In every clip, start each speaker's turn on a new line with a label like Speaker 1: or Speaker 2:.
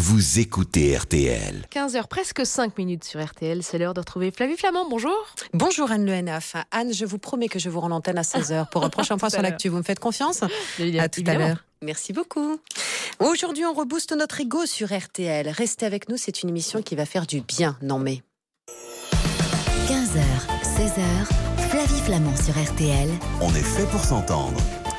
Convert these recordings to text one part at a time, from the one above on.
Speaker 1: vous écoutez RTL.
Speaker 2: 15h, presque 5 minutes sur RTL, c'est l'heure de retrouver Flavie Flamand, bonjour.
Speaker 3: Bonjour Anne Le Henaf. Anne, je vous promets que je vous rends l'antenne à 16h pour un prochain point sur l'actu. Vous me faites confiance ? À tout à l'heure. Merci beaucoup. Aujourd'hui, on rebooste notre ego sur RTL. Restez avec nous, c'est une émission qui va faire du bien. Non mais...
Speaker 4: 15h, 16h, Flavie Flamand sur RTL.
Speaker 1: On est fait pour s'entendre.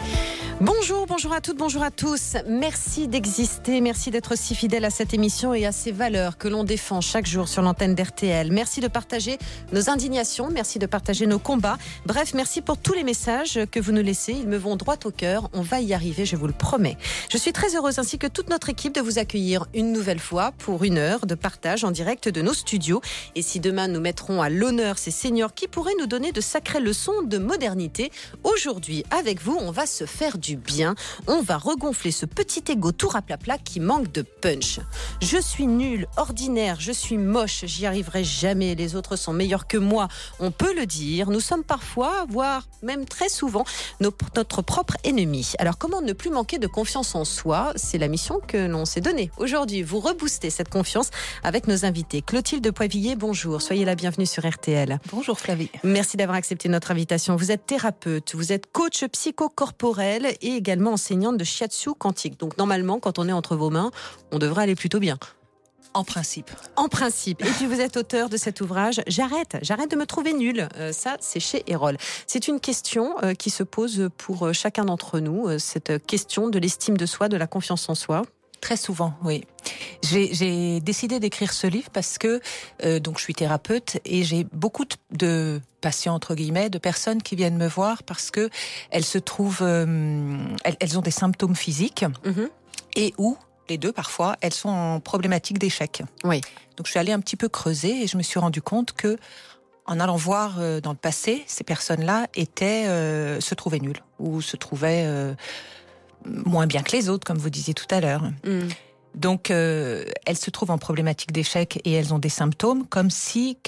Speaker 3: Bonjour à toutes, bonjour à tous. Merci d'exister, merci d'être si fidèles à cette émission et à ces valeurs que l'on défend chaque jour sur l'antenne d'RTL. Merci de partager nos indignations, merci de partager nos combats. Bref, merci pour tous les messages que vous nous laissez. Ils me vont droit au cœur. On va y arriver, je vous le promets. Je suis très heureuse, ainsi que toute notre équipe, de vous accueillir une nouvelle fois pour une heure de partage en direct de nos studios. Et si demain nous mettrons à l'honneur ces seniors qui pourraient nous donner de sacrées leçons de modernité, aujourd'hui, avec vous, on va se faire du bien. On va regonfler ce petit ego tout raplapla qui manque de punch. Je suis nulle, ordinaire, je suis moche, j'y arriverai jamais, les autres sont meilleurs que moi. On peut le dire, nous sommes parfois, voire même très souvent, notre propre ennemi. Alors comment ne plus manquer de confiance en soi ? C'est la mission que l'on s'est donnée. Aujourd'hui, vous reboostez cette confiance avec nos invités. Clotilde Poivillier, bonjour, soyez la bienvenue sur RTL.
Speaker 5: Bonjour Flavie.
Speaker 3: Merci d'avoir accepté notre invitation. Vous êtes thérapeute, vous êtes coach psychocorporel et également enseignante de shiatsu quantique. Donc normalement, quand on est entre vos mains, on devrait aller plutôt bien.
Speaker 5: En principe.
Speaker 3: En principe. Et puis vous êtes auteur de cet ouvrage « J'arrête de me trouver nulle ». Ça, c'est chez Erol. C'est une question qui se pose pour chacun d'entre nous, cette question de l'estime de soi, de la confiance en soi.
Speaker 5: Très souvent, oui. J'ai décidé d'écrire ce livre parce que donc je suis thérapeute et j'ai beaucoup de patients, entre guillemets, de personnes qui viennent me voir parce que elles se trouvent, elles ont des symptômes physiques et où, les deux parfois, elles sont en problématique d'échec.
Speaker 3: Oui.
Speaker 5: Donc je suis allée un petit peu creuser et je me suis rendu compte que, en allant voir dans le passé, ces personnes-là se trouvaient nulles ou se trouvaient moins bien que les autres, comme vous disiez tout à l'heure. Donc, elles se trouvent en problématique d'échec et elles ont des symptômes comme si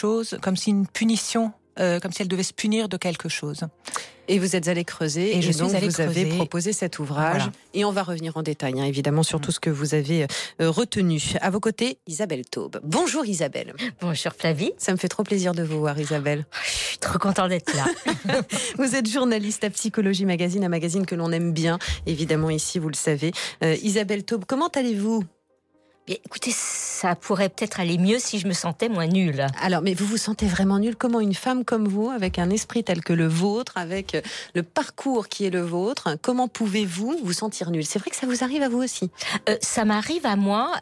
Speaker 5: une punition, comme si elles devaient se punir de quelque chose.
Speaker 3: Et vous êtes allé creuser et donc vous avez proposé cet ouvrage. Voilà. Et on va revenir en détail, évidemment, sur tout ce que vous avez retenu. À vos côtés, Isabelle Taube. Bonjour Isabelle.
Speaker 6: Bonjour Flavie.
Speaker 3: Ça me fait trop plaisir de vous voir, Isabelle.
Speaker 6: Je suis trop contente d'être là.
Speaker 3: Vous êtes journaliste à Psychologie Magazine, un magazine que l'on aime bien, évidemment ici, vous le savez. Isabelle Taube, comment allez-vous ?
Speaker 6: Bien, écoutez, ça pourrait peut-être aller mieux si je me sentais moins nulle.
Speaker 3: Alors, mais vous vous sentez vraiment nulle ? Comment une femme comme vous, avec un esprit tel que le vôtre, avec le parcours qui est le vôtre, comment pouvez-vous vous sentir nulle ? C'est vrai que ça vous arrive à vous aussi ?
Speaker 6: Ça m'arrive à moi,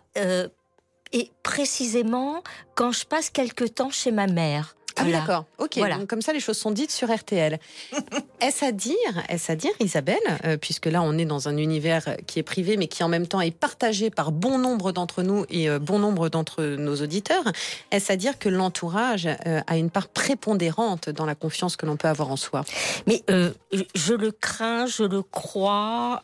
Speaker 6: et précisément quand je passe quelque temps chez ma mère.
Speaker 3: Ah
Speaker 6: voilà.
Speaker 3: oui, d'accord. Ok.
Speaker 6: Voilà.
Speaker 3: Donc comme ça, les choses sont dites sur RTL. Est-ce à dire, Isabelle, puisque là, on est dans un univers qui est privé, mais qui en même temps est partagé par bon nombre d'entre nous et bon nombre d'entre nos auditeurs. Est-ce à dire que l'entourage a une part prépondérante dans la confiance que l'on peut avoir en soi ?
Speaker 6: Mais je le crains, je le crois.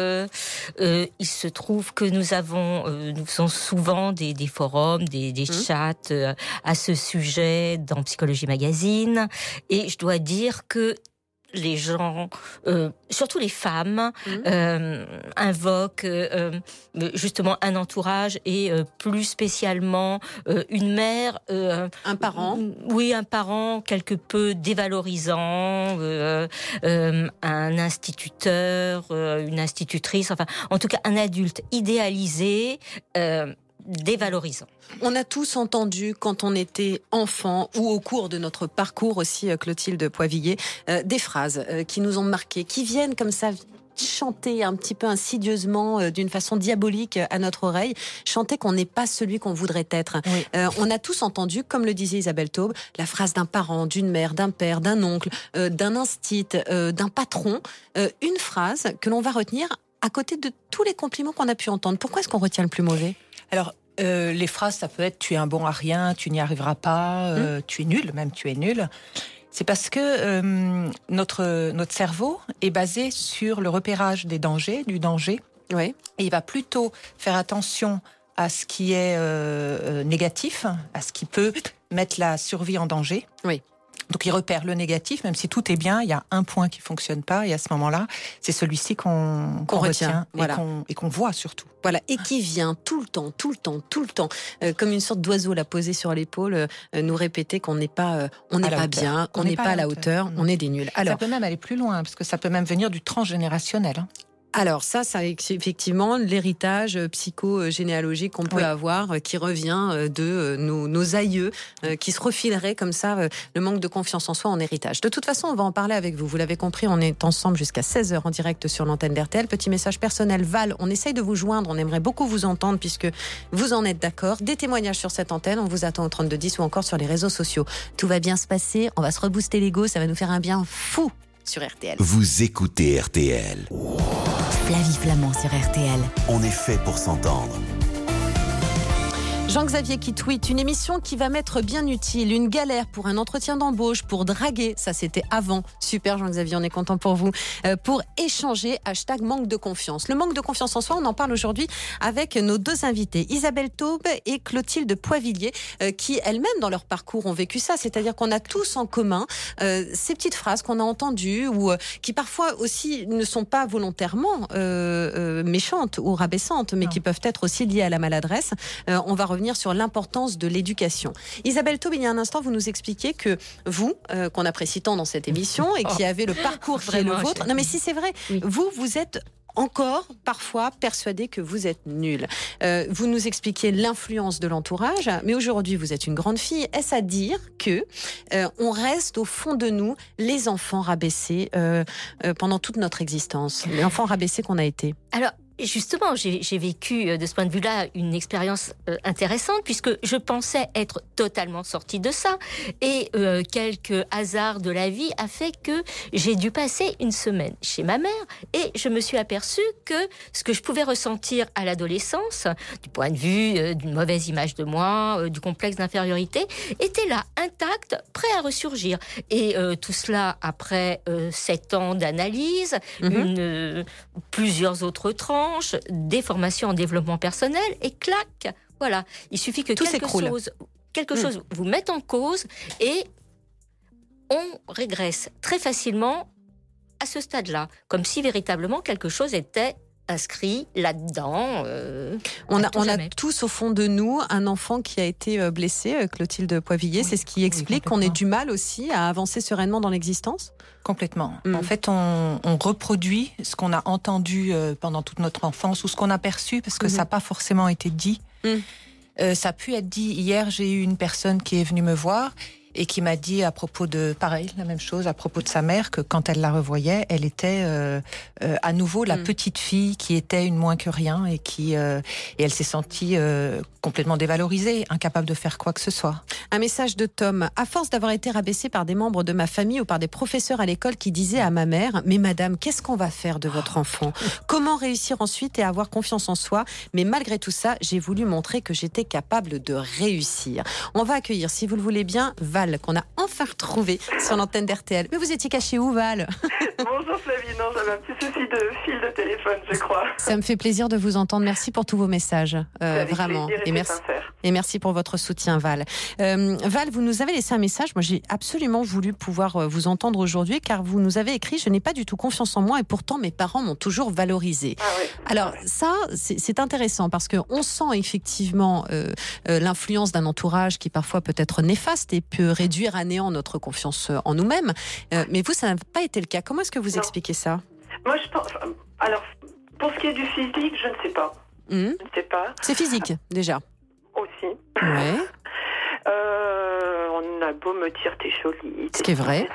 Speaker 6: Il se trouve que nous faisons souvent des forums, des chats à ce sujet dans Psychologie Magazine, et je dois dire que les gens, surtout les femmes, invoquent justement un entourage et plus spécialement une mère.
Speaker 3: Un parent.
Speaker 6: Oui, un parent quelque peu dévalorisant, un instituteur, une institutrice, enfin, en tout cas un adulte idéalisé, dévalorisant.
Speaker 3: On a tous entendu quand on était enfant ou au cours de notre parcours aussi, Clotilde Poivillier, des phrases qui nous ont marquées, qui viennent comme ça chanter un petit peu insidieusement, d'une façon diabolique à notre oreille, chanter qu'on n'est pas celui qu'on voudrait être. Oui. On a tous entendu, comme le disait Isabelle Taube, la phrase d'un parent, d'une mère, d'un père, d'un oncle, d'un instit, d'un patron, une phrase que l'on va retenir à côté de tous les compliments qu'on a pu entendre. Pourquoi est-ce qu'on retient le plus mauvais ?
Speaker 5: Alors, les phrases, ça peut être « tu es un bon à rien »,« tu n'y arriveras pas »,« tu es nul », même « tu es nul ». C'est parce que notre cerveau est basé sur le repérage du danger.
Speaker 3: Oui.
Speaker 5: Et il va plutôt faire attention à ce qui est négatif, à ce qui peut mettre la survie en danger.
Speaker 3: Oui.
Speaker 5: Donc il repère le négatif, même si tout est bien, il y a un point qui fonctionne pas, et à ce moment-là, c'est celui-ci qu'on retient
Speaker 3: voilà.
Speaker 5: et qu'on voit surtout.
Speaker 3: Voilà, et qui vient tout le temps, comme une sorte d'oiseau la poser sur l'épaule, nous répéter qu'on n'est pas, on n'est pas bien, on n'est pas à la hauteur, on est des nuls.
Speaker 5: Alors, ça peut même aller plus loin, parce que ça peut même venir du transgénérationnel.
Speaker 3: Alors ça effectivement l'héritage psychogénéalogique qu'on peut avoir, qui revient de nos aïeux, qui se refileraient comme ça le manque de confiance en soi en héritage. De toute façon, on va en parler avec vous. Vous l'avez compris, on est ensemble jusqu'à 16h en direct sur l'antenne d'RTL. Petit message personnel, Val, on essaye de vous joindre, on aimerait beaucoup vous entendre puisque vous en êtes d'accord. Des témoignages sur cette antenne, on vous attend au 3210 ou encore sur les réseaux sociaux. Tout va bien se passer, on va se rebooster l'ego, ça va nous faire un bien fou sur RTL.
Speaker 1: Vous écoutez RTL.
Speaker 4: Flavie Flamand sur RTL.
Speaker 1: On est fait pour s'entendre.
Speaker 3: Jean-Xavier qui tweet une émission qui va m'être bien utile, une galère pour un entretien d'embauche, pour draguer, ça c'était avant, super Jean-Xavier, on est content pour vous, pour échanger, #manque de confiance. Le manque de confiance en soi, on en parle aujourd'hui avec nos deux invités, Isabelle Taube et Clotilde Poivillier, qui elles-mêmes dans leur parcours ont vécu ça, c'est-à-dire qu'on a tous en commun ces petites phrases qu'on a entendues ou qui parfois aussi ne sont pas volontairement méchantes ou rabaissantes, mais qui peuvent être aussi liées à la maladresse. On va revenir sur l'importance de l'éducation. Isabelle Taube, il y a un instant, vous nous expliquiez que vous, qu'on apprécie tant dans cette émission et qui avez le parcours qui est le vôtre. Non mais si c'est vrai, oui. vous êtes encore parfois persuadé que vous êtes nul. Vous nous expliquiez l'influence de l'entourage, mais aujourd'hui vous êtes une grande fille. Est-ce à dire que on reste au fond de nous les enfants rabaissés pendant toute notre existence, les enfants rabaissés qu'on a été?
Speaker 6: Alors, justement, j'ai vécu de ce point de vue-là une expérience intéressante puisque je pensais être totalement sortie de ça et quelques hasards de la vie a fait que j'ai dû passer une semaine chez ma mère et je me suis aperçue que ce que je pouvais ressentir à l'adolescence, du point de vue d'une mauvaise image de moi, du complexe d'infériorité, était là, intact, prêt à ressurgir. Et tout cela après 7 ans d'analyse, plusieurs autres tranches, des formations en développement personnel et clac, voilà. Il suffit que quelque chose vous mette en cause et on régresse très facilement à ce stade-là, comme si véritablement quelque chose était inscrit là-dedans.
Speaker 3: On a tous au fond de nous un enfant qui a été blessé, Clotilde Poivillier. Oui, c'est ce qui explique qu'on ait du mal aussi à avancer sereinement dans l'existence?
Speaker 5: Complètement. En fait, on reproduit ce qu'on a entendu pendant toute notre enfance ou ce qu'on a perçu parce que ça n'a pas forcément été dit. Ça a pu être dit. Hier, j'ai eu une personne qui est venue me voir et qui m'a dit à propos de, pareil, la même chose, à propos de sa mère, que quand elle la revoyait, elle était à nouveau la petite fille qui était une moins que rien et elle s'est sentie complètement dévalorisée, incapable de faire quoi que ce soit.
Speaker 3: Un message de Tom. À force d'avoir été rabaissée par des membres de ma famille ou par des professeurs à l'école qui disaient à ma mère « Mais madame, qu'est-ce qu'on va faire de votre enfant ? Comment réussir ensuite et avoir confiance en soi ?» Mais malgré tout ça, j'ai voulu montrer que j'étais capable de réussir. On va accueillir, si vous le voulez bien, Val, qu'on a enfin retrouvé sur l'antenne d'RTL. Mais vous étiez cachée où, Val?
Speaker 7: Bonjour Flavie, non, j'avais un petit souci de fil de téléphone, je crois.
Speaker 3: Ça me fait plaisir de vous entendre. Merci pour tous vos messages, vraiment. Et merci pour votre soutien, Val. Val, vous nous avez laissé un message. Moi, j'ai absolument voulu pouvoir vous entendre aujourd'hui, car vous nous avez écrit « Je n'ai pas du tout confiance en moi et pourtant mes parents m'ont toujours valorisé ». Alors ça, c'est intéressant parce qu'on sent effectivement l'influence d'un entourage qui parfois peut être néfaste et peut réduire à néant notre confiance en nous-mêmes. Mais vous, ça n'a pas été le cas. Comment est-ce que vous expliquez ça?
Speaker 7: Moi, je pense... Alors, pour ce qui est du physique, je ne sais pas. Je ne sais pas.
Speaker 3: C'est physique, déjà.
Speaker 7: Aussi.
Speaker 3: Ouais.
Speaker 7: On a beau me dire t'es jolie.
Speaker 3: Ce qui est vrai.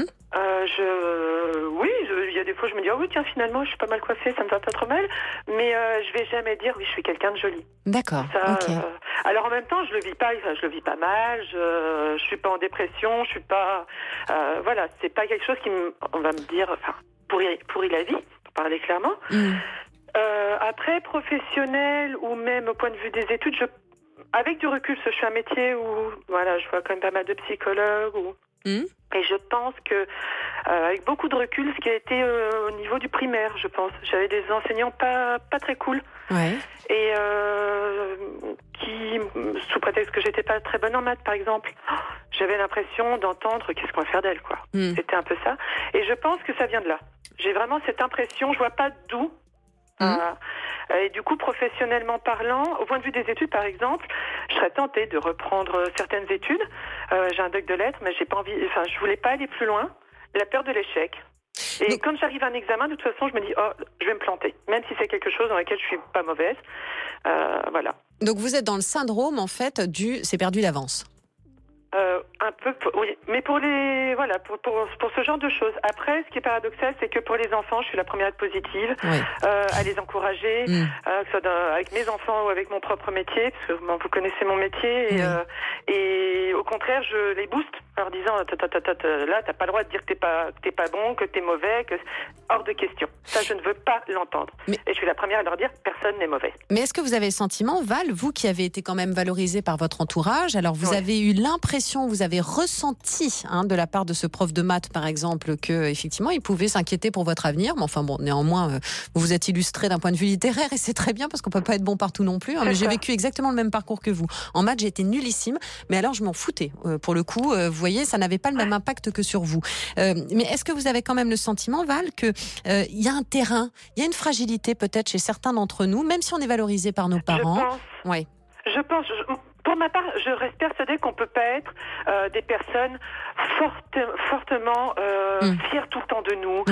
Speaker 7: Oui, il y a des fois je me dis oui tiens finalement je suis pas mal coiffée, ça me va pas trop mal, mais je vais jamais dire oui je suis quelqu'un de joli.
Speaker 3: D'accord.
Speaker 7: Okay. Alors en même temps je le vis pas mal, je suis pas en dépression, je suis pas voilà, c'est pas quelque chose on va me dire enfin pourrit la vie, pour parler clairement. Après professionnel ou même au point de vue des études, avec du recul, je fais un métier où voilà, je vois quand même pas mal de psychologues et je pense que avec beaucoup de recul, ce qui a été au niveau du primaire, je pense, j'avais des enseignants pas très cool, et qui, sous prétexte que j'étais pas très bonne en maths, par exemple, j'avais l'impression d'entendre qu'est-ce qu'on va faire d'elle, quoi. C'était un peu ça. Et je pense que ça vient de là. J'ai vraiment cette impression, je vois pas d'où. Et du coup, professionnellement parlant, au point de vue des études, par exemple, je serais tentée de reprendre certaines études. J'ai un doc de lettres, mais j'ai pas envie. Enfin, je voulais pas aller plus loin. La peur de l'échec. Et quand j'arrive à un examen, de toute façon, je me dis, je vais me planter, même si c'est quelque chose dans lequel je suis pas mauvaise. Voilà.
Speaker 3: Donc vous êtes dans le syndrome, en fait, c'est perdu d'avance.
Speaker 7: Un peu, oui. Mais pour ce genre de choses. Après, ce qui est paradoxal, c'est que pour les enfants, je suis la première à être positive, à les encourager, que ce soit avec mes enfants ou avec mon propre métier, parce que vous connaissez mon métier, et au contraire, je les booste en leur disant, là, t'as pas le droit de dire que t'es pas bon, que t'es mauvais, que hors de question. Ça, je ne veux pas l'entendre. Et je suis la première à leur dire, personne n'est mauvais.
Speaker 3: Mais est-ce que vous avez le sentiment, Val, vous qui avez été quand même valorisée par votre entourage, alors vous avez eu l'impression, vous avez ressenti de la part de ce prof de maths, par exemple, que effectivement, il pouvait s'inquiéter pour votre avenir. Mais enfin bon, néanmoins, vous vous êtes illustré d'un point de vue littéraire et c'est très bien parce qu'on peut pas être bon partout non plus. Mais j'ai vécu exactement le même parcours que vous. En maths, j'ai été nullissime, mais alors je m'en foutais. Pour le coup, vous voyez, ça n'avait pas le même impact que sur vous. Mais est-ce que vous avez quand même le sentiment, Val, que il y a un terrain, il y a une fragilité peut-être chez certains d'entre nous, même si on est valorisé par nos parents.
Speaker 7: Je pense. Pour ma part, je reste persuadée qu'on peut pas être des personnes fortement fières tout le temps de nous,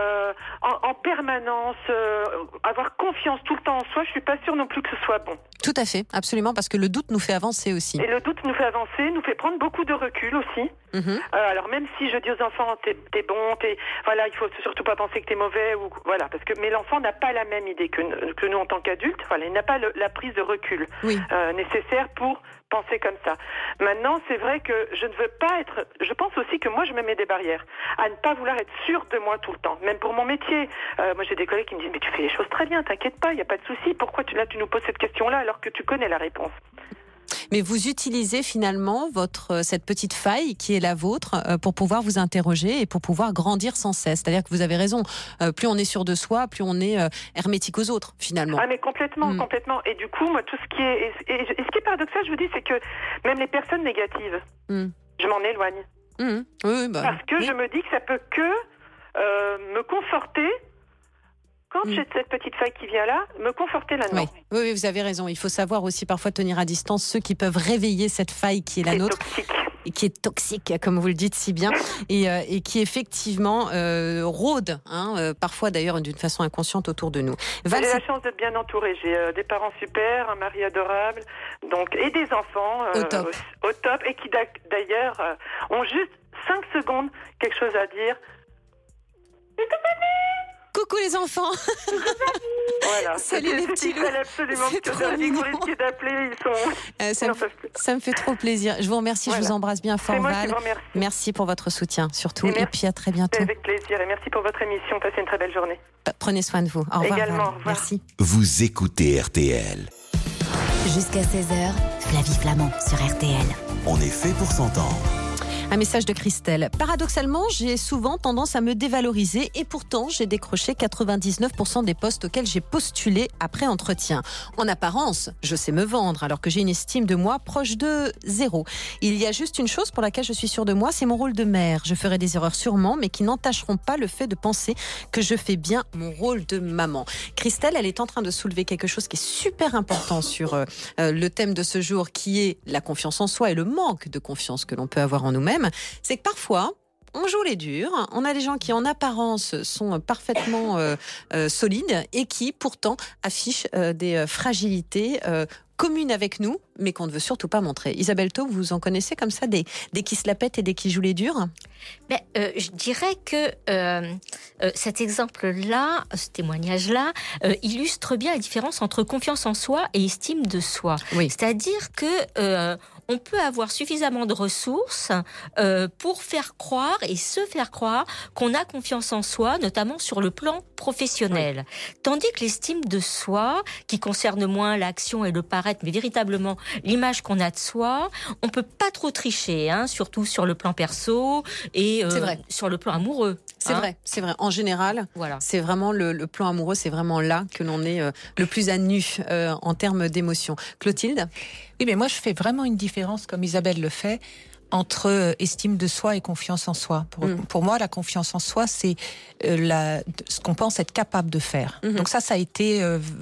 Speaker 7: en permanence, avoir confiance tout le temps en soi. Je suis pas sûre non plus que ce soit bon.
Speaker 3: Tout à fait, absolument, parce que le doute nous fait avancer aussi.
Speaker 7: Et le doute nous fait avancer, nous fait prendre beaucoup de recul aussi. Alors même si je dis aux enfants, t'es bon, il faut surtout pas penser que t'es mauvais, mais l'enfant n'a pas la même idée que nous en tant qu'adultes. Voilà, il n'a pas la prise de recul nécessaire pour penser comme ça. Maintenant, c'est vrai que je ne veux pas être... Je pense aussi que moi, je me mets des barrières à ne pas vouloir être sûre de moi tout le temps, même pour mon métier. Moi, j'ai des collègues qui me disent « Mais tu fais les choses très bien, t'inquiète pas, il n'y a pas de souci. Pourquoi tu nous poses cette question-là alors que tu connais la réponse ?»
Speaker 3: Mais vous utilisez finalement cette petite faille qui est la vôtre pour pouvoir vous interroger et pour pouvoir grandir sans cesse. C'est-à-dire que vous avez raison. Plus on est sûr de soi, plus on est hermétique aux autres, finalement.
Speaker 7: Ah, mais complètement. Et du coup, moi, tout ce qui est... Et ce qui est paradoxal, je vous dis, c'est que même les personnes négatives, je m'en éloigne. Parce que je me dis que ça peut que me conforter. Quand j'ai cette petite faille qui vient là, me conforter là-dedans.
Speaker 3: Oui, vous avez raison. Il faut savoir aussi parfois tenir à distance ceux qui peuvent réveiller cette faille qui est la nôtre. Et qui est toxique, comme vous le dites si bien, et qui effectivement rôde, parfois d'ailleurs d'une façon inconsciente autour de nous.
Speaker 7: J'ai la chance d'être bien entourée. J'ai des parents super, un mari adorable, et des enfants au top, et qui d'ailleurs ont juste 5 secondes quelque chose à dire.
Speaker 3: Coucou les enfants.
Speaker 7: Voilà.
Speaker 3: Salut les petits loups.
Speaker 7: C'est trop mignon. Vous risquez d'appeler, ils sont...
Speaker 3: ça me fait trop plaisir. Je vous remercie, je vous embrasse bien fort, Val. Merci pour votre soutien, surtout. Et puis à très bientôt.
Speaker 7: Avec plaisir. Et merci pour votre émission. Passez une très belle journée.
Speaker 3: Prenez soin de vous. Au revoir.
Speaker 7: Également,
Speaker 3: Val.
Speaker 7: au revoir.
Speaker 3: Merci.
Speaker 1: Vous écoutez RTL.
Speaker 4: Jusqu'à 16h, Flavie Flamand sur RTL.
Speaker 1: On est fait pour s'entendre.
Speaker 3: Un message de Christelle. Paradoxalement, j'ai souvent tendance à me dévaloriser et pourtant, j'ai décroché 99% des postes auxquels j'ai postulé après entretien. En apparence, je sais me vendre alors que j'ai une estime de moi proche de 0. Il y a juste une chose pour laquelle je suis sûre de moi, c'est mon rôle de mère. Je ferai des erreurs sûrement, mais qui n'entacheront pas le fait de penser que je fais bien mon rôle de maman. Christelle, elle est en train de soulever quelque chose qui est super important sur le thème de ce jour, qui est la confiance en soi et le manque de confiance que l'on peut avoir en nous-mêmes. C'est que parfois, on joue les durs, on a des gens qui en apparence sont parfaitement solides et qui pourtant affichent des fragilités communes avec nous, mais qu'on ne veut surtout pas montrer. Isabelle Taub, vous en connaissez comme ça, des qui se la pètent et des qui jouent les durs?
Speaker 6: Je dirais que cet exemple-là, ce témoignage-là, illustre bien la différence entre confiance en soi et estime de soi.
Speaker 3: Oui.
Speaker 6: C'est-à-dire que on peut avoir suffisamment de ressources pour faire croire et se faire croire qu'on a confiance en soi, notamment sur le plan professionnel. Oui. Tandis que l'estime de soi, qui concerne moins l'action et le paraître, mais véritablement l'image qu'on a de soi, on peut pas trop tricher, surtout sur le plan perso et sur le plan amoureux.
Speaker 3: C'est vrai. En général, c'est vraiment le plan amoureux, c'est vraiment là que l'on est le plus à nu en termes d'émotions. Clotilde ?
Speaker 5: Oui, mais moi je fais vraiment une différence, comme Isabelle le fait, entre estime de soi et confiance en soi. Pour moi, la confiance en soi, c'est ce qu'on pense être capable de faire. Donc ça a été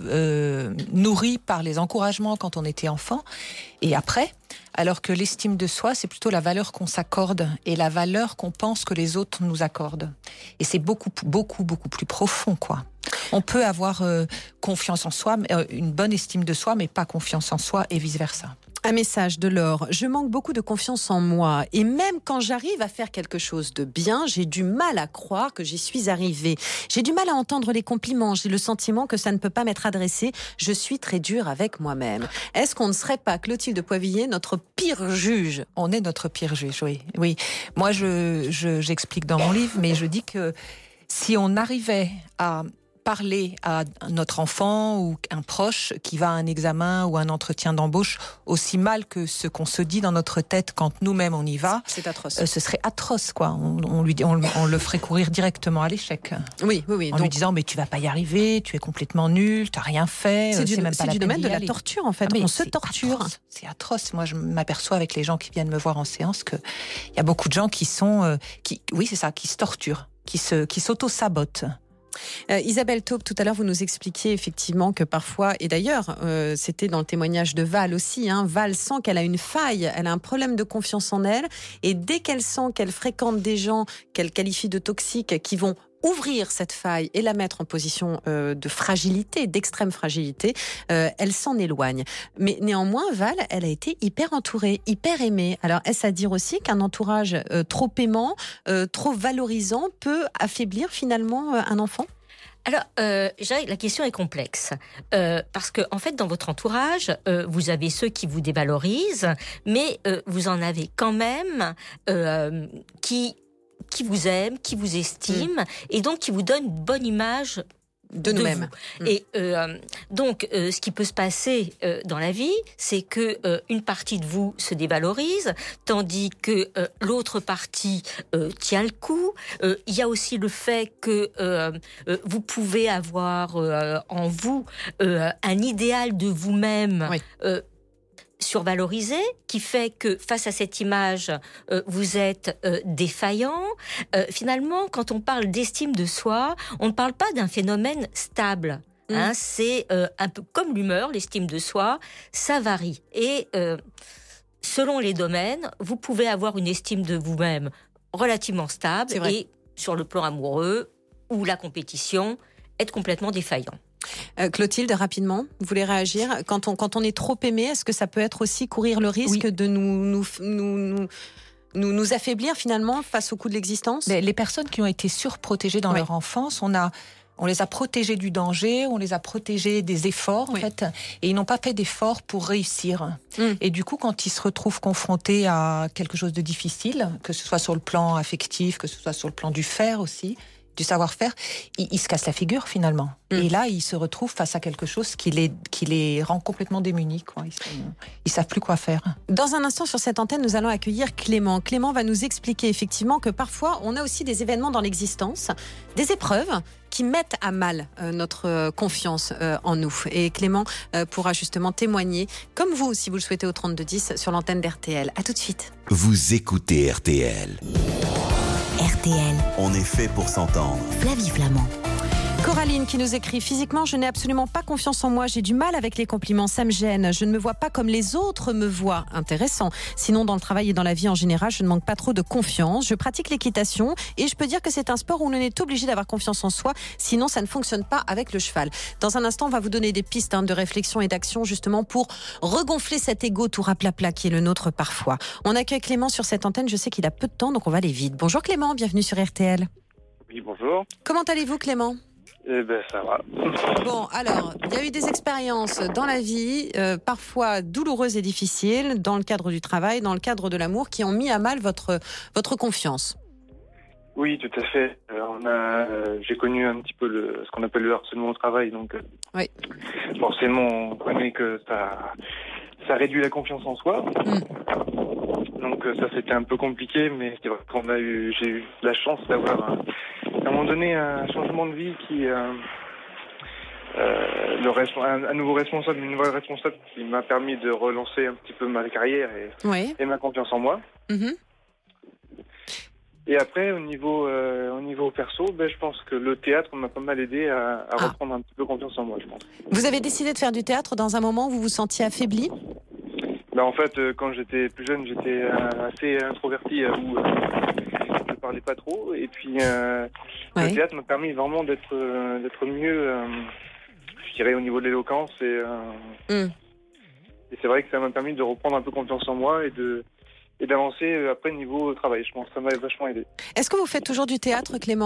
Speaker 5: nourri par les encouragements quand on était enfant. Et après, alors que l'estime de soi, c'est plutôt la valeur qu'on s'accorde et la valeur qu'on pense que les autres nous accordent. Et c'est beaucoup, beaucoup, beaucoup plus profond, quoi. On peut avoir confiance en soi, une bonne estime de soi, mais pas confiance en soi et vice-versa.
Speaker 3: Un message de Laure. Je manque beaucoup de confiance en moi. Et même quand j'arrive à faire quelque chose de bien, j'ai du mal à croire que j'y suis arrivée. J'ai du mal à entendre les compliments. J'ai le sentiment que ça ne peut pas m'être adressé. Je suis très dure avec moi-même. Est-ce qu'on ne serait pas, Clotilde Poivillier, notre pire juge ?
Speaker 5: On est notre pire juge, oui. Moi, j'explique dans mon livre, mais je dis que si on arrivait à parler à notre enfant ou un proche qui va à un examen ou un entretien d'embauche aussi mal que ce qu'on se dit dans notre tête quand nous-mêmes on y va,
Speaker 3: c'est atroce.
Speaker 5: Ce serait atroce, quoi. On le ferait courir directement à l'échec.
Speaker 3: Oui.
Speaker 5: En lui disant mais tu vas pas y arriver, tu es complètement nul, t'as rien fait.
Speaker 3: C'est du domaine de la torture en fait. On se torture.
Speaker 5: C'est atroce. Moi je m'aperçois avec les gens qui viennent me voir en séance que il y a beaucoup de gens qui sont qui se torturent, qui s'auto-sabotent.
Speaker 3: Isabelle Taube, tout à l'heure, vous nous expliquiez effectivement que parfois, et d'ailleurs, c'était dans le témoignage de Val aussi, Val sent qu'elle a une faille, elle a un problème de confiance en elle, et dès qu'elle sent qu'elle fréquente des gens qu'elle qualifie de toxiques, qui vont ouvrir cette faille et la mettre en position de fragilité, d'extrême fragilité, elle s'en éloigne. Mais néanmoins, Val, elle a été hyper entourée, hyper aimée. Alors, est-ce à dire aussi qu'un entourage trop aimant, trop valorisant peut affaiblir finalement un enfant ?
Speaker 6: Alors, la question est complexe parce que en fait, dans votre entourage, vous avez ceux qui vous dévalorisent, mais vous en avez quand même qui vous aiment, qui vous estiment et donc qui vous donnent une bonne image de nous-mêmes. Et donc, ce qui peut se passer dans la vie, c'est que une partie de vous se dévalorise, tandis que l'autre partie tient le coup. Il y a aussi le fait que vous pouvez avoir en vous un idéal de vous-même. Oui. Survalorisé, qui fait que face à cette image, vous êtes défaillant. Finalement, quand on parle d'estime de soi, on ne parle pas d'un phénomène stable. C'est un peu comme l'humeur, l'estime de soi, ça varie. Et selon les domaines, vous pouvez avoir une estime de vous-même relativement stable et sur le plan amoureux ou la compétition, être complètement défaillant.
Speaker 3: Clotilde, rapidement, vous voulez réagir ? Quand on est trop aimé, est-ce que ça peut être aussi courir le risque de nous affaiblir finalement face au coup de l'existence ?
Speaker 5: Les personnes qui ont été surprotégées dans leur enfance, on les a protégés du danger, on les a protégés des efforts, en fait, et ils n'ont pas fait d'efforts pour réussir. Et du coup, quand ils se retrouvent confrontés à quelque chose de difficile, que ce soit sur le plan affectif, que ce soit sur le plan du faire aussi, du savoir-faire, ils se cassent la figure finalement. Et là, ils se retrouvent face à quelque chose qui les rend complètement démunis, quoi. Ils savent plus quoi faire.
Speaker 3: Dans un instant, sur cette antenne, nous allons accueillir Clément. Clément va nous expliquer effectivement que parfois, on a aussi des événements dans l'existence, des épreuves qui mettent à mal notre confiance en nous. Et Clément pourra justement témoigner, comme vous, si vous le souhaitez, au 3210 sur l'antenne d'RTL. À tout de suite.
Speaker 1: Vous écoutez RTL.
Speaker 4: RTL.
Speaker 1: On est fait pour s'entendre.
Speaker 4: Flavie Flamand.
Speaker 3: Coraline qui nous écrit « Physiquement, je n'ai absolument pas confiance en moi. J'ai du mal avec les compliments, ça me gêne. Je ne me vois pas comme les autres me voient. » Intéressant. Sinon, dans le travail et dans la vie en général, je ne manque pas trop de confiance. Je pratique l'équitation et je peux dire que c'est un sport où l'on est obligé d'avoir confiance en soi. Sinon, ça ne fonctionne pas avec le cheval. Dans un instant, on va vous donner des pistes de réflexion et d'action justement pour regonfler cet ego tout raplapla qui est le nôtre parfois. On accueille Clément sur cette antenne. Je sais qu'il a peu de temps, donc on va aller vite. Bonjour Clément, bienvenue sur RTL.
Speaker 8: Oui, bonjour.
Speaker 3: Comment allez-vous Clément ?
Speaker 8: Ça va.
Speaker 3: Bon, alors, il y a eu des expériences dans la vie, parfois douloureuses et difficiles, dans le cadre du travail, dans le cadre de l'amour, qui ont mis à mal votre confiance.
Speaker 8: Oui, tout à fait. J'ai connu un petit peu ce qu'on appelle le harcèlement au travail, donc
Speaker 3: oui.
Speaker 8: Forcément, on connaît que ça réduit la confiance en soi. Donc ça, c'était un peu compliqué, mais c'est vrai j'ai eu la chance d'avoir à un moment donné un changement de vie qui un nouveau responsable, une nouvelle responsable qui m'a permis de relancer un petit peu ma carrière et ma confiance en moi. Et après, au niveau perso, je pense que le théâtre m'a pas mal aidé à reprendre un petit peu confiance en moi, je pense.
Speaker 3: Vous avez décidé de faire du théâtre dans un moment où vous vous sentiez affaibli ?
Speaker 8: En fait, quand j'étais plus jeune, j'étais assez introverti, où je ne parlais pas trop. Et puis, le théâtre m'a permis vraiment d'être mieux, je dirais, au niveau de l'éloquence. Et c'est vrai que ça m'a permis de reprendre un peu confiance en moi et d'avancer après niveau travail. Je pense que ça m'a vachement aidé.
Speaker 3: Est-ce que vous faites toujours du théâtre, Clément ?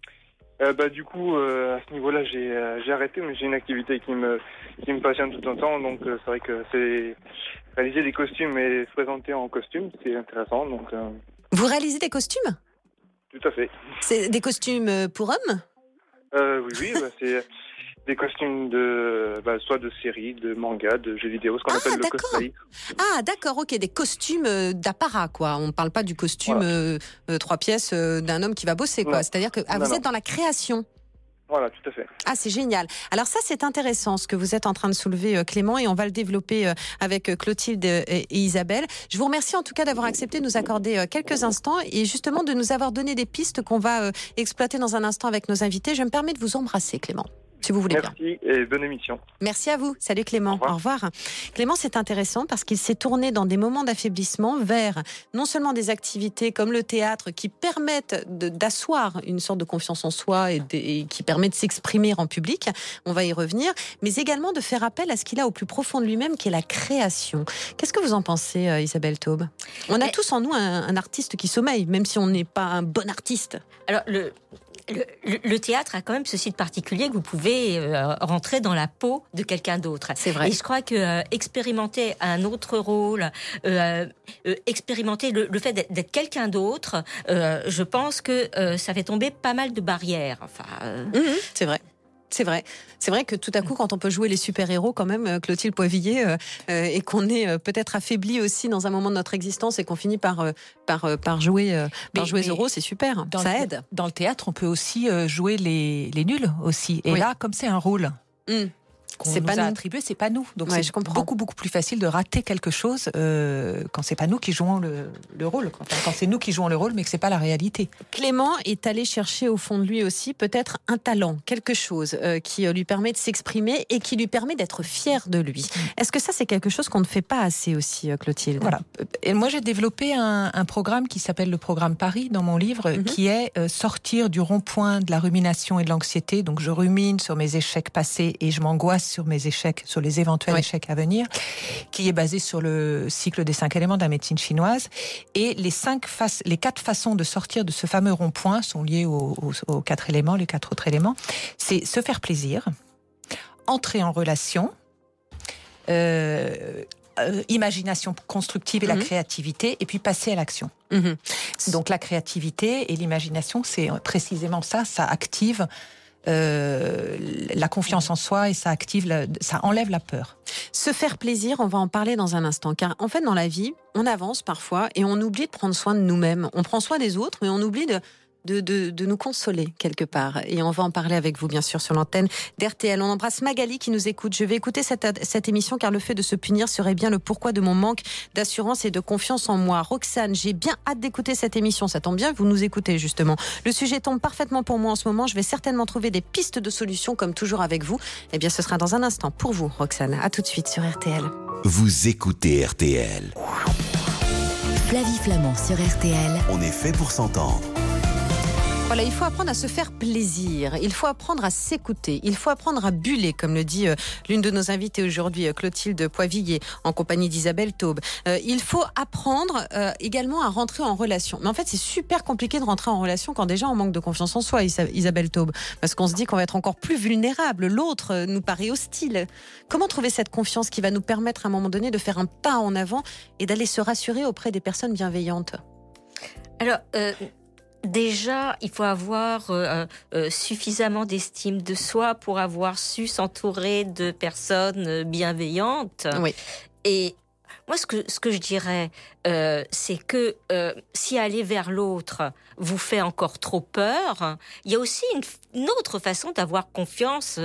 Speaker 8: Du coup, à ce niveau-là, j'ai arrêté, mais j'ai une activité qui me passionne tout le temps. Donc, c'est vrai que c'est réaliser des costumes et se présenter en costume, c'est intéressant. Donc,
Speaker 3: Vous réalisez des costumes ?
Speaker 8: Tout à fait.
Speaker 3: C'est des costumes pour hommes ?
Speaker 8: Oui, c'est des costumes soit de séries, de mangas, de jeux vidéo, ce qu'on appelle le cosplay.
Speaker 3: Ah, d'accord, ok, des costumes d'apparat, quoi. On ne parle pas du costume 3 pièces d'un homme qui va bosser, quoi. C'est-à-dire que vous êtes dans la création.
Speaker 8: Voilà, tout à fait.
Speaker 3: Ah, c'est génial. Alors ça, c'est intéressant ce que vous êtes en train de soulever, Clément, et on va le développer avec Clotilde et Isabelle. Je vous remercie en tout cas d'avoir accepté de nous accorder quelques instants et justement de nous avoir donné des pistes qu'on va exploiter dans un instant avec nos invités. Je me permets de vous embrasser, Clément. Si vous voulez bien.
Speaker 8: Merci et bonne émission.
Speaker 3: Merci à vous. Salut Clément. Au revoir. Clément, c'est intéressant parce qu'il s'est tourné dans des moments d'affaiblissement vers non seulement des activités comme le théâtre qui permettent d'asseoir une sorte de confiance en soi et qui permet de s'exprimer en public. On va y revenir. Mais également de faire appel à ce qu'il a au plus profond de lui-même qui est la création. Qu'est-ce que vous en pensez, Isabelle Taube ? On a tous en nous un artiste qui sommeille, même si on n'est pas un bon artiste.
Speaker 6: Alors, le théâtre a quand même ceci de particulier que vous pouvez rentrer dans la peau de quelqu'un d'autre.
Speaker 3: C'est vrai.
Speaker 6: Et je crois que expérimenter un autre rôle, expérimenter le fait d'être quelqu'un d'autre, je pense que ça fait tomber pas mal de barrières.
Speaker 3: C'est vrai. C'est vrai. C'est vrai que tout à coup, quand on peut jouer les super-héros, quand même, Clotilde Poivillier, et qu'on est peut-être affaibli aussi dans un moment de notre existence et qu'on finit par jouer Zorro, c'est super. Ça aide.
Speaker 5: Dans le théâtre, on peut aussi jouer les nuls aussi. Et là, comme c'est un rôle qu'on nous a attribué, c'est pas nous. Donc c'est beaucoup plus facile de rater quelque chose quand c'est pas nous qui jouons le rôle. Quand c'est nous qui jouons le rôle, mais que c'est pas la réalité.
Speaker 3: Clément est allé chercher au fond de lui aussi peut-être un talent, quelque chose qui lui permet de s'exprimer et qui lui permet d'être fier de lui. Est-ce que ça, c'est quelque chose qu'on ne fait pas assez aussi, Clotilde ?
Speaker 5: Voilà. Et moi, j'ai développé un programme qui s'appelle le programme Paris dans mon livre, qui est sortir du rond-point de la rumination et de l'anxiété. Donc, je rumine sur mes échecs passés et je m'angoisse sur mes échecs, sur les éventuels échecs à venir, qui est basé sur le cycle des 5 éléments de la médecine chinoise. Et les 4 façons de sortir de ce fameux rond-point sont liées aux 4 éléments, les 4 autres éléments. C'est se faire plaisir, entrer en relation, imagination constructive et la créativité, et puis passer à l'action. Donc la créativité et l'imagination, c'est précisément ça active la confiance en soi et ça enlève la peur.
Speaker 3: Se faire plaisir, on va en parler dans un instant, car en fait dans la vie, on avance parfois et on oublie de prendre soin de nous-mêmes. On prend soin des autres, mais on oublie de nous consoler quelque part. Et on va en parler avec vous, bien sûr, sur l'antenne d'RTL. On embrasse Magali qui nous écoute. Je vais écouter cette émission car le fait de se punir serait bien le pourquoi de mon manque d'assurance et de confiance en moi. Roxane, j'ai bien hâte d'écouter cette émission. Ça tombe bien, vous nous écoutez justement. Le sujet tombe parfaitement pour moi en ce moment. Je vais certainement trouver des pistes de solutions comme toujours avec vous. Eh bien, ce sera dans un instant pour vous, Roxane. À tout de suite sur RTL.
Speaker 1: Vous écoutez RTL.
Speaker 4: Flavie Flamand sur RTL.
Speaker 1: On est fait pour s'entendre.
Speaker 3: Voilà, il faut apprendre à se faire plaisir, il faut apprendre à s'écouter, il faut apprendre à buller, comme le dit l'une de nos invitées aujourd'hui, Clotilde Poivillier, en compagnie d'Isabelle Taube. Il faut apprendre également à rentrer en relation. Mais en fait, c'est super compliqué de rentrer en relation quand déjà on manque de confiance en soi, Isabelle Taube, parce qu'on se dit qu'on va être encore plus vulnérable, l'autre nous paraît hostile. Comment trouver cette confiance qui va nous permettre à un moment donné de faire un pas en avant et d'aller se rassurer auprès des personnes bienveillantes ?
Speaker 6: Alors... Déjà, il faut avoir suffisamment d'estime de soi pour avoir su s'entourer de personnes bienveillantes.
Speaker 3: Oui.
Speaker 6: Et Moi, ce que je dirais, c'est que si aller vers l'autre vous fait encore trop peur, il y a aussi une autre façon d'avoir confiance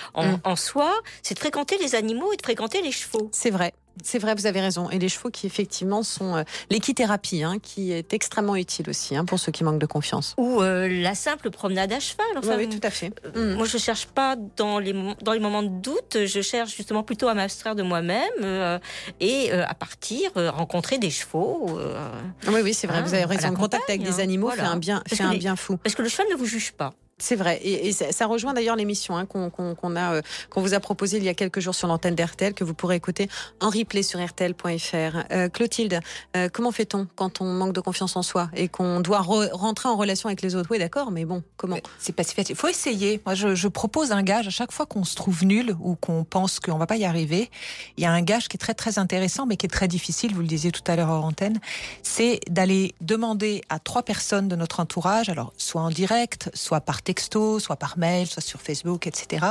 Speaker 6: en soi, c'est de fréquenter les animaux et de fréquenter les chevaux.
Speaker 3: C'est vrai. C'est vrai, vous avez raison. Et les chevaux qui effectivement sont l'équithérapie, qui est extrêmement utile aussi pour ceux qui manquent de confiance.
Speaker 6: Ou la simple promenade à cheval. Enfin,
Speaker 3: oui, tout à fait.
Speaker 6: Moi, je cherche pas dans les moments de doute. Je cherche justement plutôt à m'abstraire de moi-même et à partir rencontrer des chevaux.
Speaker 3: Oui, c'est vrai. Vous avez raison. Le contact avec des animaux fait un bien fou.
Speaker 6: Parce que le cheval ne vous juge pas.
Speaker 3: C'est vrai, et ça rejoint d'ailleurs l'émission qu'on vous a proposée il y a quelques jours sur l'antenne d'RTL, que vous pourrez écouter en replay sur rtl.fr. Clotilde, comment fait-on quand on manque de confiance en soi et qu'on doit rentrer en relation avec les autres? Oui, d'accord, mais bon, comment?
Speaker 5: C'est pas si facile. Il faut essayer. Moi, je propose un gage à chaque fois qu'on se trouve nul ou qu'on pense qu'on va pas y arriver. Il y a un gage qui est très très intéressant, mais qui est très difficile. Vous le disiez tout à l'heure hors antenne, c'est d'aller demander à 3 personnes de notre entourage, alors soit en direct, soit par texto, soit par mail, soit sur Facebook, etc.,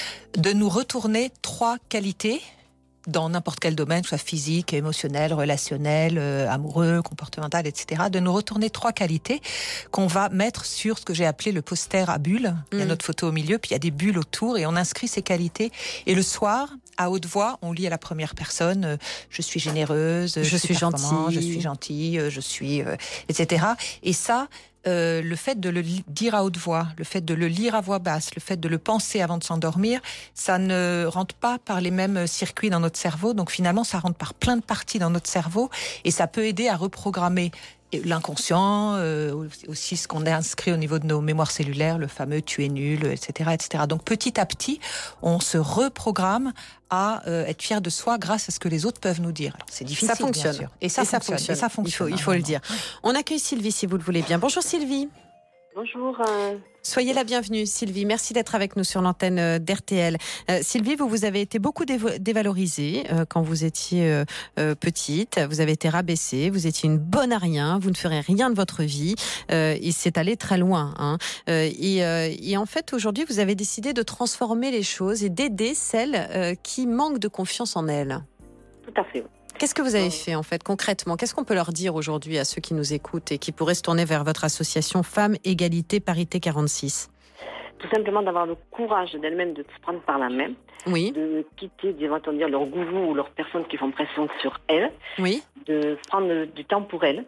Speaker 5: de nous retourner 3 qualités dans n'importe quel domaine, soit physique, émotionnel, relationnel, amoureux, comportemental, etc., de nous retourner 3 qualités qu'on va mettre sur ce que j'ai appelé le poster à bulles. Il y a notre photo au milieu, puis il y a des bulles autour, et on inscrit ces qualités. Et le soir, à haute voix, on lit à la première personne je suis généreuse, je suis gentille, je suis gentille, je suis etc. Et ça, le fait de le dire à haute voix, le fait de le lire à voix basse, le fait de le penser avant de s'endormir, ça ne rentre pas par les mêmes circuits dans notre cerveau. Donc finalement, ça rentre par plein de parties dans notre cerveau et ça peut aider à reprogrammer l'inconscient, aussi ce qu'on a inscrit au niveau de nos mémoires cellulaires, le fameux « tu es nul », etc., etc. Donc petit à petit, on se reprogramme à être fier de soi grâce à ce que les autres peuvent nous dire. Alors, c'est difficile,
Speaker 3: ça fonctionne.
Speaker 5: bien sûr. Et ça fonctionne.
Speaker 3: Il faut le dire. On accueille Sylvie, si vous le voulez bien. Bonjour Sylvie.
Speaker 9: Bonjour.
Speaker 3: Soyez la bienvenue, Sylvie. Merci d'être avec nous sur l'antenne d'RTL. Sylvie, vous avez été beaucoup dévalorisée quand vous étiez petite. Vous avez été rabaissée. Vous étiez une bonne à rien. Vous ne ferez rien de votre vie. Et c'est allé très loin. Et en fait, aujourd'hui, vous avez décidé de transformer les choses et d'aider celles qui manquent de confiance en elles.
Speaker 9: Tout à fait.
Speaker 3: Qu'est-ce que vous avez fait en fait concrètement? Qu'est-ce qu'on peut leur dire aujourd'hui à ceux qui nous écoutent et qui pourraient se tourner vers votre association Femmes, Égalité, Parité 46?
Speaker 9: Tout simplement d'avoir le courage d'elles-mêmes de se prendre par la main,
Speaker 3: oui,
Speaker 9: de quitter, va-t-on dire, leur gourou ou leurs personnes qui font pression sur elles,
Speaker 3: oui,
Speaker 9: de prendre du temps pour elles,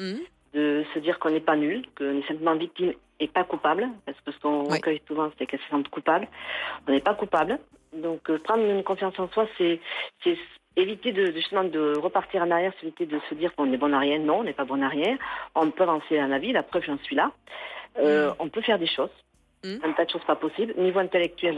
Speaker 9: de se dire qu'on n'est pas nul, qu'on est simplement victime et pas coupable, parce que ce qu'on recueille souvent, c'est qu'elles se sentent coupables. On n'est pas coupable. Donc prendre une confiance en soi, c'est éviter justement de repartir en arrière, c'est éviter de se dire qu'on est bon à rien. Non, on n'est pas bon à rien. On peut avancer dans la vie, la preuve, j'en suis là. On peut faire des choses. Un tas de choses pas possibles. Au niveau intellectuel,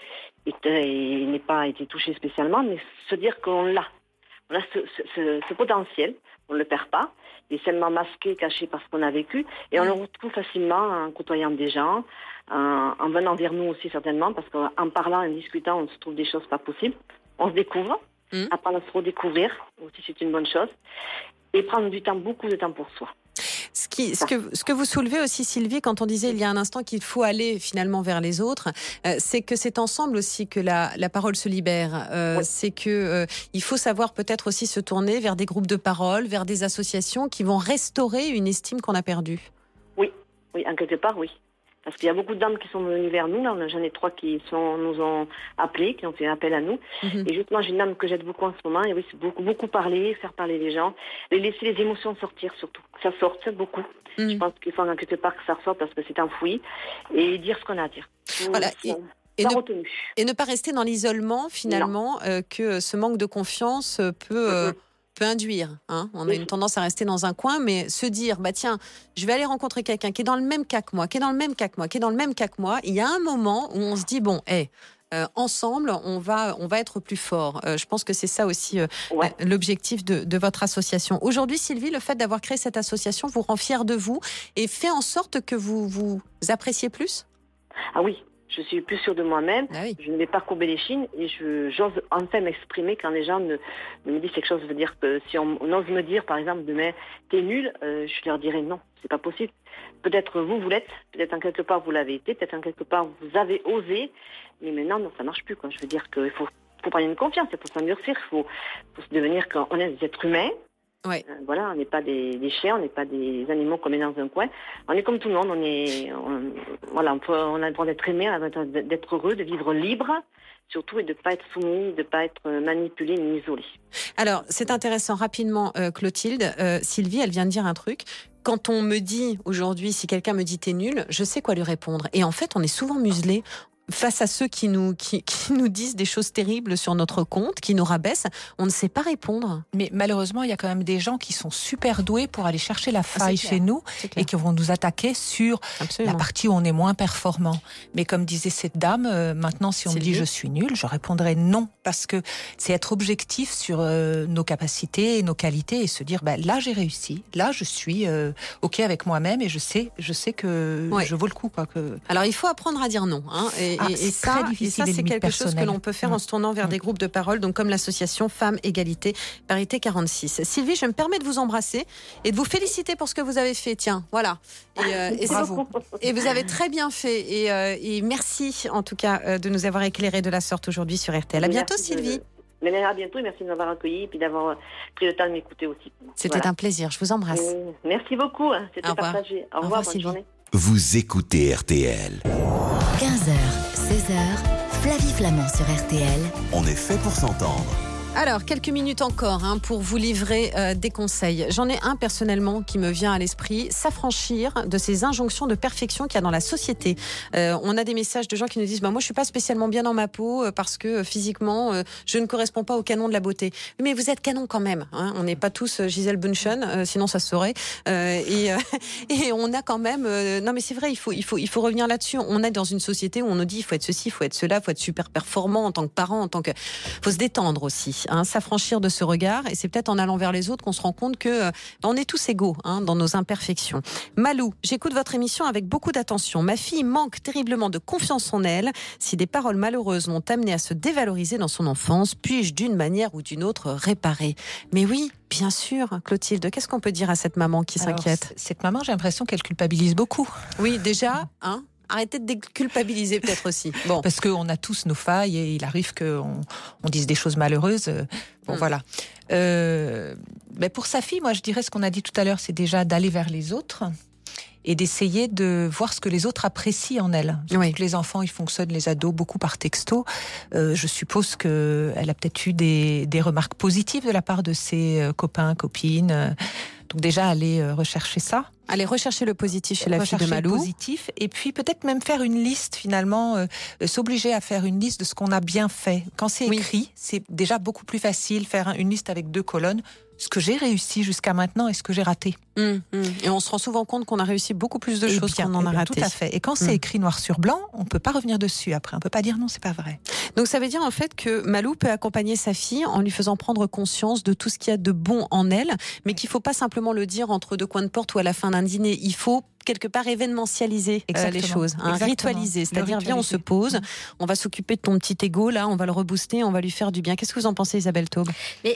Speaker 9: il n'est pas été touché spécialement, mais se dire qu'on l'a. On a ce potentiel, on ne le perd pas. Il est seulement masqué, caché par ce qu'on a vécu. Et on le retrouve facilement en côtoyant des gens, en venant vers nous aussi certainement, parce qu'en parlant, en discutant, on se trouve des choses pas possibles. On se découvre. Apprendre à se redécouvrir, aussi c'est une bonne chose. Et prendre du temps, beaucoup de temps pour soi.
Speaker 3: Ce que vous soulevez aussi, Sylvie, quand on disait il y a un instant qu'il faut aller finalement vers les autres, c'est que c'est ensemble aussi que la parole se libère. Oui. C'est que il faut savoir peut-être aussi se tourner vers des groupes de parole, vers des associations qui vont restaurer une estime qu'on a perdue. Oui,
Speaker 9: en quelque part, oui. Parce qu'il y a beaucoup de dames qui sont venues vers nous. Là, j'en ai 3 qui nous ont appelés, qui ont fait appel à nous. Et justement, j'ai une dame que j'aide beaucoup en ce moment. Et oui, c'est beaucoup parler, faire parler les gens. Et laisser les émotions sortir surtout. Que ça sorte beaucoup. Je pense qu'il faut en quelque part que ça ressorte parce que c'est enfoui. Et dire ce qu'on a à dire.
Speaker 3: Voilà. Et ne pas rester dans l'isolement, finalement, que ce manque de confiance peut induire. On a une tendance à rester dans un coin, mais se dire, tiens, je vais aller rencontrer quelqu'un qui est dans le même cas que moi, qui est dans le même cas que moi. Il y a un moment où on se dit, ensemble, on va être plus fort. Je pense que c'est ça aussi l'objectif de votre association. Aujourd'hui, Sylvie, le fait d'avoir créé cette association vous rend fière de vous et fait en sorte que vous vous appréciez plus?
Speaker 9: Ah oui. Je suis plus sûre de moi-même, Je ne vais pas courber les chines et j'ose enfin m'exprimer quand les gens me disent quelque chose. Ça veut dire que si on ose me dire, par exemple, demain, t'es nul, je leur dirais non, c'est pas possible. Peut-être vous l'êtes, peut-être en quelque part vous l'avez été, peut-être en quelque part vous avez osé, mais maintenant, non, ça marche plus, quoi. Je veux dire qu'il faut prendre une confiance, il faut s'endurcir, il faut se devenir qu'on est des êtres humains.
Speaker 3: Ouais.
Speaker 9: Voilà, on n'est pas des chiens, on n'est pas des animaux qu'on met dans un coin. On est comme tout le monde, on a le droit d'être aimé, on a le droit d'être heureux, de vivre libre, surtout, et de ne pas être soumis, de ne pas être manipulé ni isolé.
Speaker 3: Alors, c'est intéressant, rapidement, Clotilde. Sylvie, elle vient de dire un truc. Quand on me dit aujourd'hui, si quelqu'un me dit t'es nul, je sais quoi lui répondre. Et en fait, on est souvent muselé face à ceux qui nous disent des choses terribles sur notre compte, qui nous rabaissent. On ne sait pas répondre.
Speaker 5: Mais malheureusement, il y a quand même des gens qui sont super doués pour aller chercher la faille chez nous et qui vont nous attaquer sur la partie où on est moins performant. Mais comme disait cette dame, maintenant, si on me dit je suis nul, je répondrai non, parce que c'est être objectif sur nos capacités et nos qualités et se dire là j'ai réussi, là je suis ok avec moi-même et je sais que je vaux le coup, quoi.
Speaker 3: Alors il faut apprendre à dire non, hein. Et ça, c'est quelque chose que l'on peut faire en se tournant vers des groupes de parole, donc comme l'association Femmes, Égalité, Parité 46. Sylvie, je me permets de vous embrasser et de vous féliciter pour ce que vous avez fait. Tiens, voilà. Et bravo. Et vous avez très bien fait. Et merci, en tout cas, de nous avoir éclairé de la sorte aujourd'hui sur RTL. À bientôt, Sylvie.
Speaker 9: À bientôt et merci de m'avoir accueilli et puis d'avoir pris le temps de m'écouter aussi.
Speaker 3: C'était un plaisir. Je vous embrasse.
Speaker 9: Merci beaucoup. C'était partagé. Au revoir, bonne journée.
Speaker 1: Vous écoutez RTL.
Speaker 4: 15h, 16h, Flavie Flamand sur RTL.
Speaker 1: On est fait pour s'entendre.
Speaker 3: Alors, quelques minutes encore pour vous livrer des conseils. J'en ai un personnellement qui me vient à l'esprit, s'affranchir de ces injonctions de perfection qu'il y a dans la société. On a des messages de gens qui nous disent moi je suis pas spécialement bien dans ma peau parce que physiquement je ne corresponds pas au canon de la beauté. Mais vous êtes canon quand même, hein. On n'est pas tous Gisèle Bündchen, sinon ça se saurait. Et on a quand même non mais c'est vrai, il faut revenir là-dessus. On est dans une société où on nous dit il faut être ceci, il faut être cela, il faut être super performant en tant que parent, faut se détendre aussi. S'affranchir de ce regard, et c'est peut-être en allant vers les autres qu'on se rend compte que on est tous égaux dans nos imperfections. Malou, j'écoute votre émission avec beaucoup d'attention. Ma fille manque terriblement de confiance en elle. Si des paroles malheureuses l'ont amenée à se dévaloriser dans son enfance, puis-je d'une manière ou d'une autre réparer ? Mais oui, bien sûr, Clotilde. Qu'est-ce qu'on peut dire à cette maman qui s'inquiète ?
Speaker 5: Cette maman, j'ai l'impression qu'elle culpabilise beaucoup.
Speaker 3: Oui, déjà, arrêtez de déculpabiliser peut-être aussi. Bon.
Speaker 5: Parce qu'on a tous nos failles et il arrive qu'on dise des choses malheureuses. Voilà. Mais pour sa fille, moi je dirais ce qu'on a dit tout à l'heure, c'est déjà d'aller vers les autres et d'essayer de voir ce que les autres apprécient en elle. Oui. Les enfants, ils fonctionnent, les ados, beaucoup par texto. Je suppose qu'elle a peut-être eu des remarques positives de la part de ses copains, copines. Donc déjà, aller rechercher ça.
Speaker 3: Aller rechercher le positif chez la fille de Malou.
Speaker 5: Le positif, et puis peut-être même faire une liste finalement, s'obliger à faire une liste de ce qu'on a bien fait. Quand c'est écrit, c'est déjà beaucoup plus facile, faire une liste avec 2 colonnes, ce que j'ai réussi jusqu'à maintenant et ce que j'ai raté.
Speaker 3: Et on se rend souvent compte qu'on a réussi beaucoup plus de choses qu'on en a raté.
Speaker 5: Tout à fait. Et quand c'est écrit noir sur blanc, on ne peut pas revenir dessus après. On ne peut pas dire non, c'est pas vrai.
Speaker 3: Donc ça veut dire en fait que Malou peut accompagner sa fille en lui faisant prendre conscience de tout ce qu'il y a de bon en elle, mais qu'il ne faut pas simplement le dire entre 2 coins de porte ou à la fin d'un dîner. Il faut quelque part événementialiser les choses, ritualiser, c'est-à-dire viens on se pose, on va s'occuper de ton petit ego là, on va le rebooster, on va lui faire du bien. Qu'est-ce que vous en pensez, Isabelle Taube ?
Speaker 6: Mais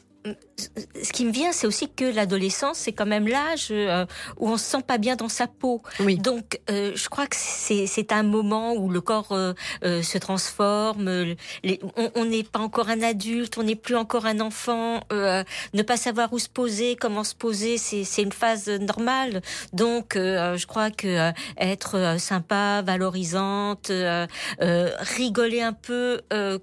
Speaker 6: ce qui me vient, c'est aussi que l'adolescence, c'est quand même l'âge où on se sent pas bien dans sa peau. Oui. Donc, je crois que c'est un moment où le corps se transforme. On n'est pas encore un adulte, on n'est plus encore un enfant. Ne pas savoir où se poser, comment se poser, c'est une phase normale. Donc, je crois que être sympa, valorisante, rigoler un peu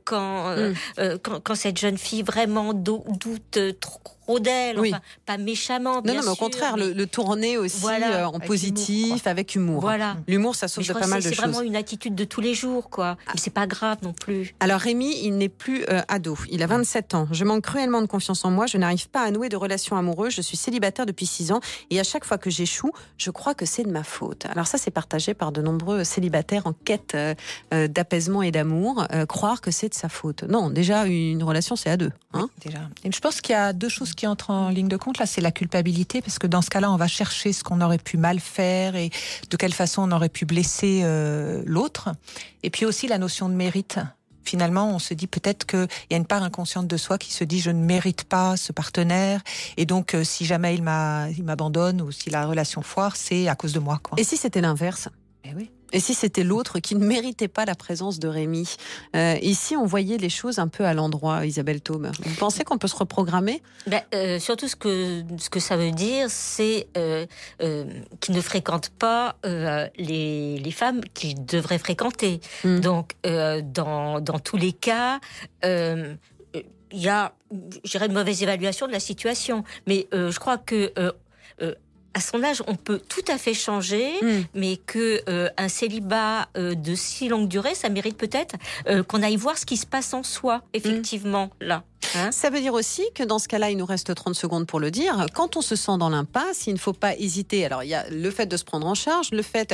Speaker 6: quand cette jeune fille vraiment doute trop d'elle, enfin, pas méchamment, bien sûr.
Speaker 3: Non, mais au contraire, le tourner aussi en positif, avec humour.
Speaker 6: Voilà.
Speaker 3: L'humour, ça sauve de pas mal de choses.
Speaker 6: C'est vraiment une attitude de tous les jours, quoi. Mais c'est pas grave non plus.
Speaker 3: Alors Rémi, il n'est plus ado. Il a 27 ans. Je manque cruellement de confiance en moi. Je n'arrive pas à nouer de relations amoureuses. Je suis célibataire depuis 6 ans. Et à chaque fois que j'échoue, je crois que c'est de ma faute. Alors ça, c'est partagé par de nombreux célibataires en quête d'apaisement et d'amour. Croire que c'est de sa faute. Non, déjà, une relation, c'est à 2.
Speaker 5: Oui, déjà. Et je pense qu'il y a 2 choses qui entrent en ligne de compte. Là, c'est la culpabilité, parce que dans ce cas-là, on va chercher ce qu'on aurait pu mal faire et de quelle façon on aurait pu blesser l'autre. Et puis aussi la notion de mérite. Finalement, on se dit peut-être qu'il y a une part inconsciente de soi qui se dit je ne mérite pas ce partenaire, et donc si jamais il m'abandonne ou si la relation foire, c'est à cause de moi, quoi.
Speaker 3: Et si c'était l'inverse ?
Speaker 5: Eh oui.
Speaker 3: Et si c'était l'autre qui ne méritait pas la présence de Rémi? Ici, on voyait les choses un peu à l'endroit, Isabelle Taube. Vous pensez qu'on peut se reprogrammer?
Speaker 6: Surtout, ce que ça veut dire, c'est qu'il ne fréquente pas les femmes qu'il devrait fréquenter. Donc, dans tous les cas, il y a, je dirais, une mauvaise évaluation de la situation. Mais je crois que... à son âge, on peut tout à fait changer, mais un célibat de si longue durée, ça mérite peut-être qu'on aille voir ce qui se passe en soi, effectivement, là. Hein?
Speaker 3: Ça veut dire aussi que dans ce cas-là, il nous reste 30 secondes pour le dire, quand on se sent dans l'impasse, il ne faut pas hésiter. Alors, il y a le fait de se prendre en charge, le fait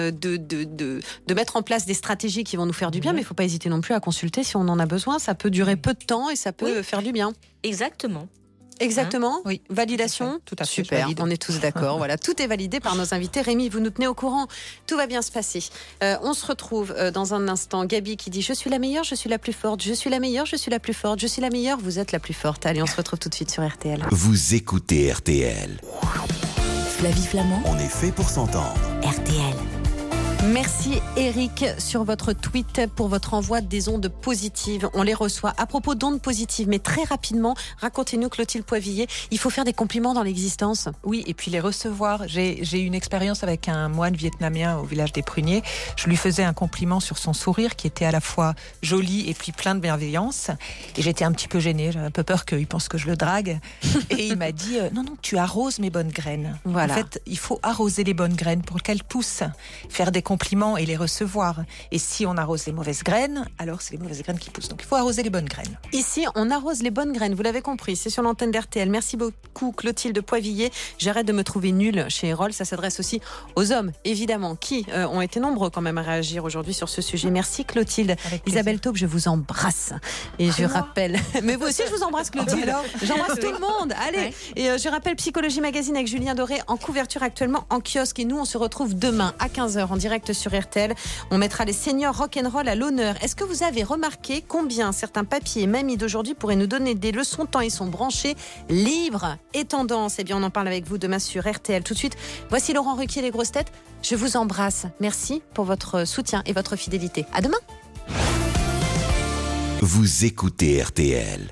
Speaker 3: de mettre en place des stratégies qui vont nous faire du bien, mais il ne faut pas hésiter non plus à consulter si on en a besoin. Ça peut durer peu de temps et ça peut faire du bien.
Speaker 6: Exactement.
Speaker 3: Exactement.
Speaker 5: Oui.
Speaker 3: Validation.
Speaker 5: Tout à fait.
Speaker 3: Super. On est tous d'accord. Voilà, tout est validé par nos invités. Rémi, vous nous tenez au courant. Tout va bien se passer. On se retrouve dans un instant. Gabi qui dit: je suis la meilleure, je suis la plus forte. Je suis la meilleure, je suis la plus forte. Je suis la meilleure, vous êtes la plus forte. Allez, on se retrouve tout de suite sur RTL.
Speaker 1: Vous écoutez RTL.
Speaker 4: Flavie Flamand.
Speaker 1: On est fait pour s'entendre.
Speaker 4: RTL.
Speaker 3: Merci Eric sur votre tweet pour votre envoi des ondes positives. On les reçoit. À propos d'ondes positives, mais très rapidement, racontez-nous, Clotilde Poivillier, il faut faire des compliments dans l'existence.
Speaker 5: Oui, et puis les recevoir. J'ai eu une expérience avec un moine vietnamien au village des Pruniers. Je lui faisais un compliment sur son sourire qui était à la fois joli et puis plein de bienveillance. Et j'étais un petit peu gênée, j'avais un peu peur qu'il pense que je le drague. Et il m'a dit non, tu arroses mes bonnes graines.
Speaker 3: Voilà.
Speaker 5: En fait, il faut arroser les bonnes graines pour qu'elles poussent. Faire des compliments et les recevoir. Et si on arrose les mauvaises graines, alors c'est les mauvaises graines qui poussent. Donc il faut arroser les bonnes graines.
Speaker 3: Ici, on arrose les bonnes graines, vous l'avez compris, c'est sur l'antenne d'RTL. Merci beaucoup Clotilde Poivillier. J'arrête de me trouver nulle chez Erol. Ça s'adresse aussi aux hommes, évidemment, qui ont été nombreux quand même à réagir aujourd'hui sur ce sujet. Merci Clotilde. Isabelle Taube, je vous embrasse. Et je rappelle... Mais vous aussi, je vous embrasse Clotilde. J'embrasse tout le monde. Allez. Et je rappelle Psychologie Magazine avec Julien Doré en couverture actuellement en kiosque. Et nous, on se retrouve demain à 15h en direct sur RTL. On mettra les seniors rock'n'roll à l'honneur. Est-ce que vous avez remarqué combien certains papiers et mamies d'aujourd'hui pourraient nous donner des leçons tant ils sont branchés livres et tendances? Eh bien, on en parle avec vous demain sur RTL. Tout de suite, voici Laurent Ruquier, les grosses têtes. Je vous embrasse. Merci pour votre soutien et votre fidélité. À demain.
Speaker 1: Vous écoutez RTL.